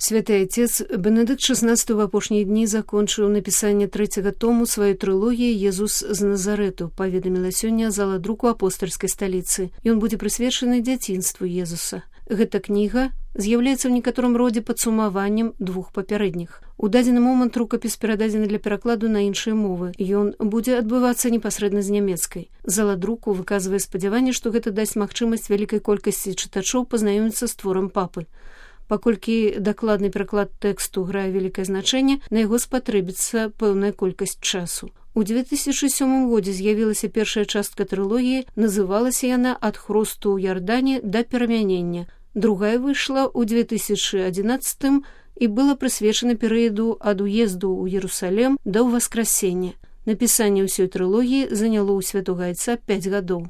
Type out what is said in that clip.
Святы Отец Бенедыкт XVI в апошнія дні закончыў напісанне 3-го тому сваёй трылогіі «Езус з Назарэту», паведаміла сёння зала друку апостальскай сталіцы. Ён будзе прысвечаны дзяцінству Езуса. Гэта кніга з'яўляецца ў некаторым родзе падсумаваннем двух папярэдніх. У дадзены момант рукапіс перададзены для перакладу на іншыя мовы. Ён будзе адбывацца непасрэдна з нямецкай. Зала друку выказвае спадзяванне, што гэта дасць магчымасць вялікай колькасці чытачоў пазнаёміцца з творам папы. Паколькі дакладны пераклад тэксту грае вялікае значэнне, на яго спатрэбіцца пэўная колькасць часу. У 2007 годзе з'явілася першая частка трылогіі, называлася яна «Ад хросту ў Ярдане да перамянення». Другая выйшла ў 2011 і была прысвечана перыяду ад уезду ў Ерусалем да ўваскрасення. Напісанне ўсёй трылогіі заняло ў святога Айца 5 гадоў.